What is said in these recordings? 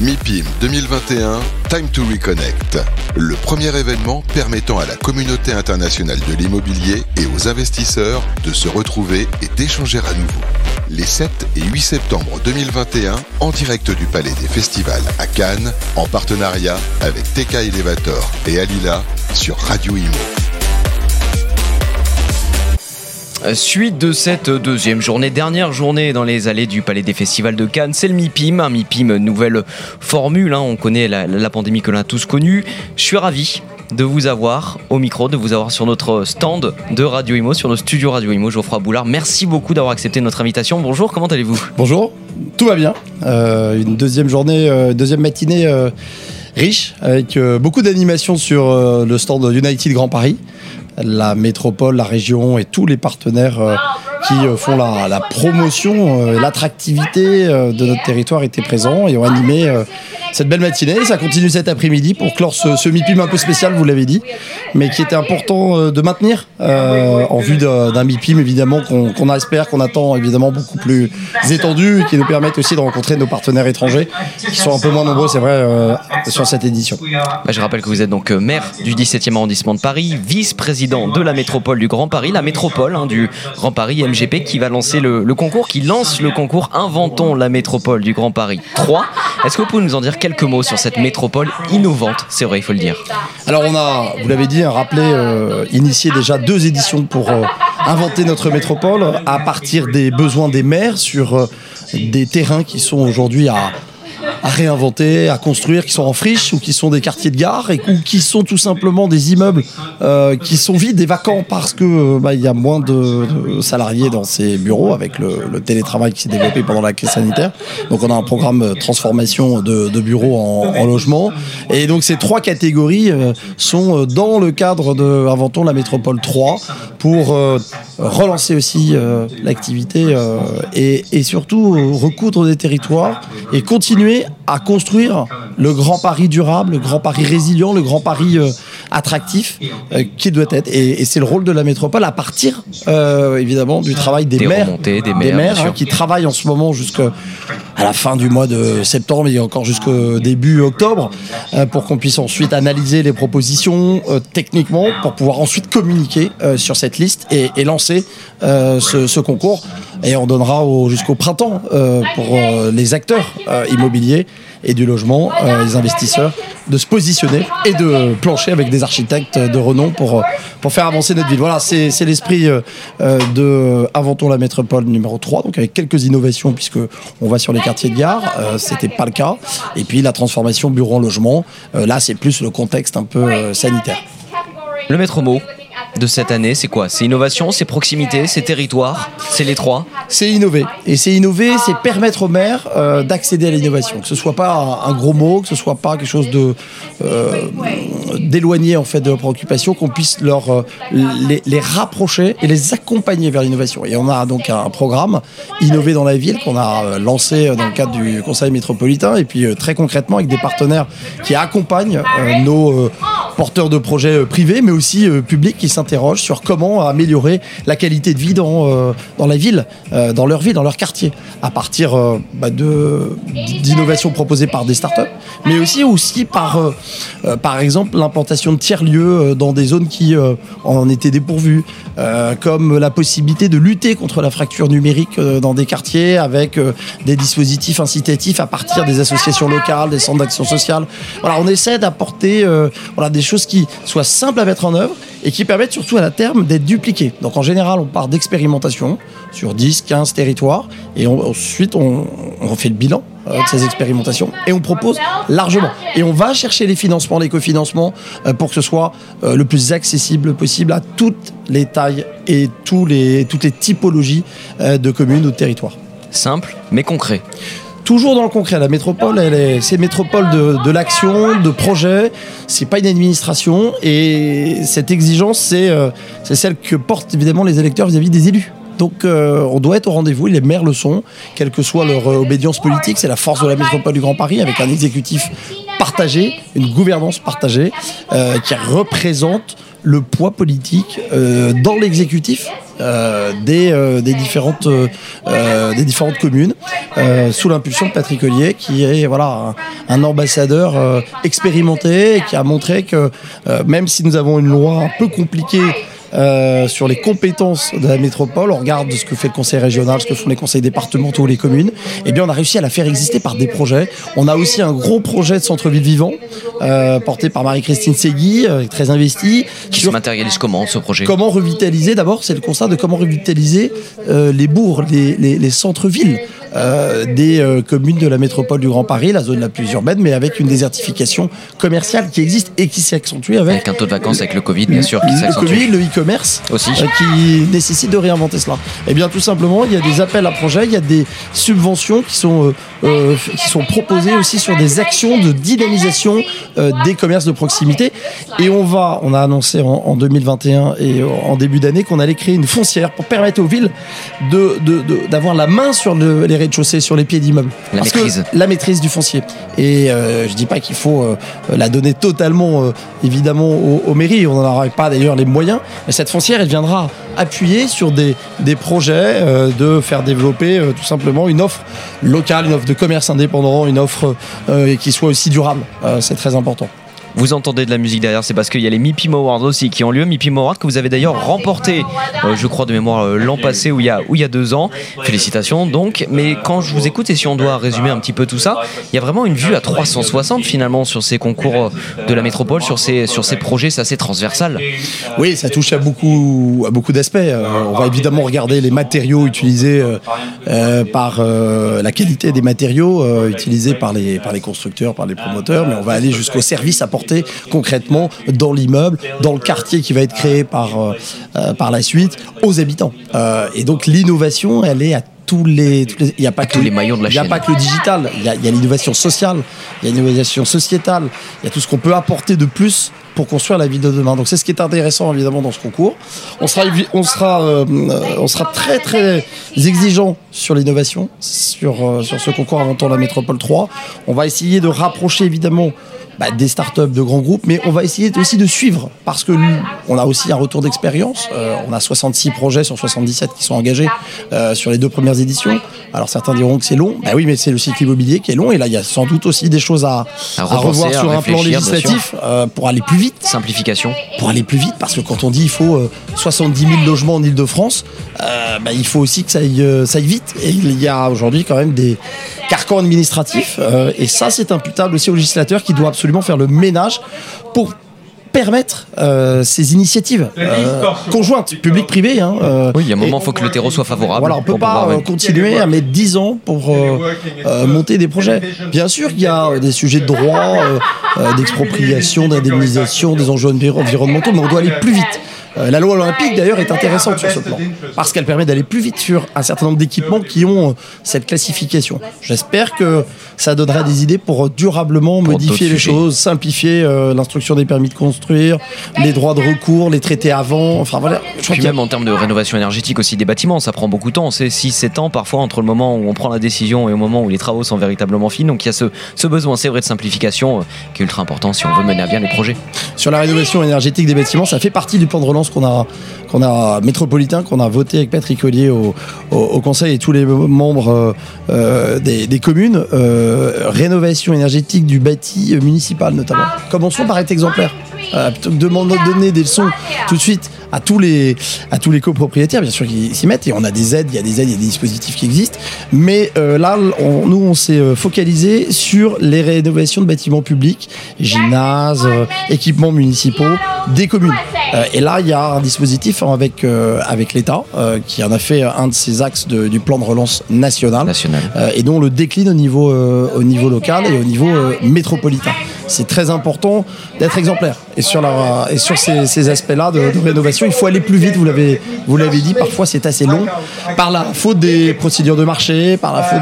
MIPIM 2021, Time to Reconnect. Le premier événement permettant à la communauté internationale de l'immobilier et aux investisseurs de se retrouver et d'échanger à nouveau. Les 7 et 8 septembre 2021, en direct du Palais des Festivals à Cannes, en partenariat avec TK Elevator et Alila sur Radio Imo. Suite de cette dernière journée dans les allées du Palais des Festivals de Cannes, c'est le MIPIM, un MIPIM nouvelle formule, on connaît la pandémie que l'on a tous connue. Je suis ravi de vous avoir au micro, de vous avoir sur notre stand de Radio Imo, sur nos studios Radio Imo. Geoffroy Boulard, merci beaucoup d'avoir accepté notre invitation. Bonjour, comment allez-vous ? Bonjour, tout va bien. Une deuxième journée, deuxième matinée riche, avec beaucoup d'animations sur le stand United Grand Paris. La métropole, la région et tous les partenaires qui font la promotion, l'attractivité de notre territoire étaient présents et ont animé cette belle matinée. Ça continue cet après-midi pour clore ce MIPIM un peu spécial, vous l'avez dit, mais qui était important de maintenir en vue d'un MIPIM évidemment qu'on espère, qu'on attend évidemment beaucoup plus étendu et qui nous permettent aussi de rencontrer nos partenaires étrangers qui sont un peu moins nombreux, c'est vrai, sur cette édition. Je rappelle que vous êtes donc maire du 17e arrondissement de Paris, vice-président de la métropole du Grand Paris, la métropole du Grand Paris MGP qui va lancer le concours, qui lance le concours Inventons la métropole du Grand Paris 3. Est-ce que vous pouvez nous en dire quelques mots sur cette métropole innovante ? C'est vrai, il faut le dire. Alors on a, vous l'avez dit, initié déjà 2 éditions pour inventer notre métropole à partir des besoins des maires sur des terrains qui sont aujourd'hui à réinventer, à construire, qui sont en friche ou qui sont des quartiers de gare ou qui sont tout simplement des immeubles qui sont vides et vacants parce que y a moins de salariés dans ces bureaux avec le télétravail qui s'est développé pendant la crise sanitaire. Donc on a un programme transformation de bureaux en logement. Et donc ces 3 catégories sont dans le cadre de Inventons la métropole 3 pour relancer aussi l'activité et surtout recoudre des territoires et continuer à construire le Grand Paris durable, le Grand Paris résilient, le Grand Paris attractif qui doit être. Et c'est le rôle de la métropole à partir évidemment du travail des maires qui travaillent en ce moment jusqu'à la fin du mois de septembre et encore jusqu'au début octobre pour qu'on puisse ensuite analyser les propositions techniquement pour pouvoir ensuite communiquer sur cette liste et lancer ce concours. Et on donnera jusqu'au printemps pour les acteurs immobiliers et du logement, les investisseurs, de se positionner et de plancher avec des architectes de renom pour faire avancer notre ville. Voilà, c'est l'esprit de Inventons la métropole numéro 3, donc avec quelques innovations puisqu'on va sur les quartiers de gare, c'était pas le cas. Et puis la transformation bureau en logement, là c'est plus le contexte un peu sanitaire. Le maître mot de cette année, c'est quoi ? C'est innovation, c'est proximité, c'est territoire, c'est les 3 ? C'est innover. Et c'est innover, c'est permettre aux maires d'accéder à l'innovation. Que ce soit pas un gros mot, que ce soit pas quelque chose d'éloigné en fait de leurs préoccupations, qu'on puisse les rapprocher et les accompagner vers l'innovation. Et on a donc un programme Innover dans la ville qu'on a lancé dans le cadre du Conseil métropolitain et puis très concrètement avec des partenaires qui accompagnent nos porteurs de projets privés mais aussi publics qui s'interrogent sur comment améliorer la qualité de vie dans la ville, dans leur ville, dans leur quartier, à partir d'innovations proposées par des startups, mais aussi par exemple l'implantation de tiers-lieux dans des zones qui en étaient dépourvues, comme la possibilité de lutter contre la fracture numérique dans des quartiers avec des dispositifs incitatifs à partir des associations locales, des centres d'action sociale. Voilà, on essaie d'apporter des choses qui soient simples à mettre en œuvre et qui permettent surtout à la terme d'être dupliquées. Donc en général, on part d'expérimentation sur 10, 15 territoires et ensuite on fait le bilan de ces expérimentations et on propose largement. Et on va chercher les financements, les cofinancements pour que ce soit le plus accessible possible à toutes les tailles et toutes les typologies de communes ou de territoires. Simple mais concret. Toujours dans le concret, la métropole, c'est une métropole de l'action, de projet, c'est pas une administration et cette exigence, c'est celle que portent évidemment les électeurs vis-à-vis des élus. Donc on doit être au rendez-vous, les maires le sont, quelle que soit leur obédience politique, c'est la force de la métropole du Grand Paris avec un exécutif partagé, une gouvernance partagée qui représente le poids politique dans l'exécutif des différentes communes sous l'impulsion de Patrick Ollier, qui est un ambassadeur expérimenté et qui a montré que même si nous avons une loi un peu compliquée sur les compétences de la métropole, on regarde ce que fait le conseil régional, ce que font les conseils départementaux, les communes, et bien on a réussi à la faire exister par des projets. On a aussi un gros projet de centre-ville vivant porté par Marie-Christine Segui, très investie. Qui se matérialise comment, ce projet ? Comment revitaliser, d'abord c'est le constat de comment revitaliser les bourgs, les centres-villes des communes de la métropole du Grand Paris, la zone la plus urbaine, mais avec une désertification commerciale qui existe et qui s'est accentuée avec un taux de vacances avec le Covid, bien sûr, qui s'accentue. Le Covid, le e-commerce aussi, qui nécessite de réinventer cela. Et bien tout simplement, il y a des appels à projets, il y a des subventions qui sont proposées aussi sur des actions de dynamisation des commerces de proximité. Et on a annoncé en 2021 et en début d'année qu'on allait créer une foncière pour permettre aux villes d'avoir la main sur les rez-de-chaussée, sur les pieds d'immeubles. La maîtrise du foncier. Et je dis pas qu'il faut la donner totalement, évidemment, aux mairies. On n'en aura pas d'ailleurs les moyens. Mais cette foncière, elle viendra appuyer sur des projets de faire développer tout simplement une offre locale, une offre de commerce indépendant, une offre qui soit aussi durable. C'est très important. Vous entendez de la musique derrière, c'est parce qu'il y a les MIPIM Awards aussi qui ont lieu. MIPIM Awards que vous avez d'ailleurs remporté, je crois de mémoire, l'an passé ou il y a 2 ans. Félicitations donc. Mais quand je vous écoute, et si on doit résumer un petit peu tout ça, il y a vraiment une vue à 360 finalement sur ces concours de la métropole, sur ces projets, c'est assez transversal. Oui, ça touche à beaucoup d'aspects. On va évidemment regarder les matériaux utilisés par la qualité des matériaux utilisés par les constructeurs, par les promoteurs, mais on va aller jusqu'au service apporté concrètement dans l'immeuble, dans le quartier qui va être créé par la suite, aux habitants. Et donc l'innovation, elle est à tous les il n'y a pas que tous les maillons de la chaîne. Il n'y a pas que le digital, il y a l'innovation sociale, il y a l'innovation sociétale, il y a tout ce qu'on peut apporter de plus pour construire la ville de demain. Donc c'est ce qui est intéressant évidemment dans ce concours. On sera très très exigeant sur l'innovation, sur ce concours Inventons la Métropole 3. On va essayer de rapprocher évidemment des startups, de grands groupes, mais on va essayer aussi de suivre, parce que on a aussi un retour d'expérience. On a 66 projets sur 77 qui sont engagés sur les 2 premières éditions. Alors certains diront que c'est long, oui, mais c'est le cycle immobilier qui est long, et là il y a sans doute aussi des choses à revoir sur un plan législatif pour aller plus vite. Simplification. Pour aller plus vite, parce que quand on dit il faut 70 000 logements en Ile-de-France, il faut aussi que ça aille vite. Et il y a aujourd'hui quand même des carcans administratifs, et ça c'est imputable aussi au législateur qui doit absolument faire le ménage pour permettre ces initiatives conjointes, public-privé. Oui, il y a un moment, il faut que le terreau soit favorable. Voilà, on ne peut pas continuer à mettre 10 ans pour monter des projets. Bien sûr qu'il y a des sujets de droit, d'expropriation, d'indemnisation, des enjeux environnementaux, mais on doit aller plus vite. La loi olympique d'ailleurs est intéressante sur ce plan parce qu'elle permet d'aller plus vite sur un certain nombre d'équipements qui ont cette classification. J'espère que ça donnera des idées pour durablement modifier les choses, simplifier l'instruction des permis de construire, les droits de recours, les traités avant, enfin voilà. Puis même en termes de rénovation énergétique aussi des bâtiments, ça prend beaucoup de temps, c'est 6-7 ans parfois entre le moment où on prend la décision et au moment où les travaux sont véritablement finis, donc il y a ce besoin, c'est vrai, de simplification qui est ultra important si on veut mener à bien les projets. Sur la rénovation énergétique des bâtiments, ça fait partie du plan de relance qu'on a métropolitain, qu'on a voté avec Patrick Ollier au Conseil et tous les membres des communes. Rénovation énergétique du bâti municipal notamment. Commençons par être exemplaire. Plutôt que de donner des leçons tout de suite à tous les copropriétaires, bien sûr qu'ils s'y mettent, et on a des aides, il y a des dispositifs qui existent, mais là on s'est focalisé sur les rénovations de bâtiments publics, gymnases, équipements municipaux des communes, et là il y a un dispositif avec l'État qui en a fait un de ses axes du plan de relance national. Et dont on le décline au niveau local et au niveau métropolitain. C'est très important d'être exemplaire, et sur ces aspects-là de rénovation, il faut aller plus vite, vous l'avez dit, parfois c'est assez long, par la faute des procédures de marché,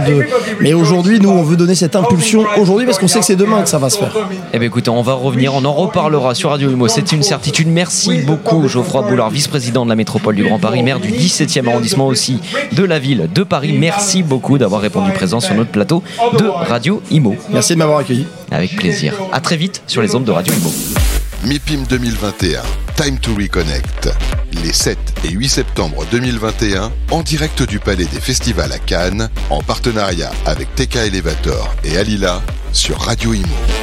mais aujourd'hui, nous, on veut donner cette impulsion aujourd'hui, parce qu'on sait que c'est demain que ça va se faire. Eh bien écoutez, on va revenir, on en reparlera sur Radio Imo, c'est une certitude. Merci beaucoup Geoffroy Boulard, vice-président de la métropole du Grand Paris, maire du 17e arrondissement aussi de la ville de Paris. Merci beaucoup d'avoir répondu présent sur notre plateau de Radio Imo. Merci de m'avoir accueilli. Avec plaisir. À très vite sur les ondes de Radio Imo. MIPIM 2021, Time to Reconnect. Les 7 et 8 septembre 2021, en direct du Palais des Festivals à Cannes, en partenariat avec TK Elevator et Alila sur Radio Imo.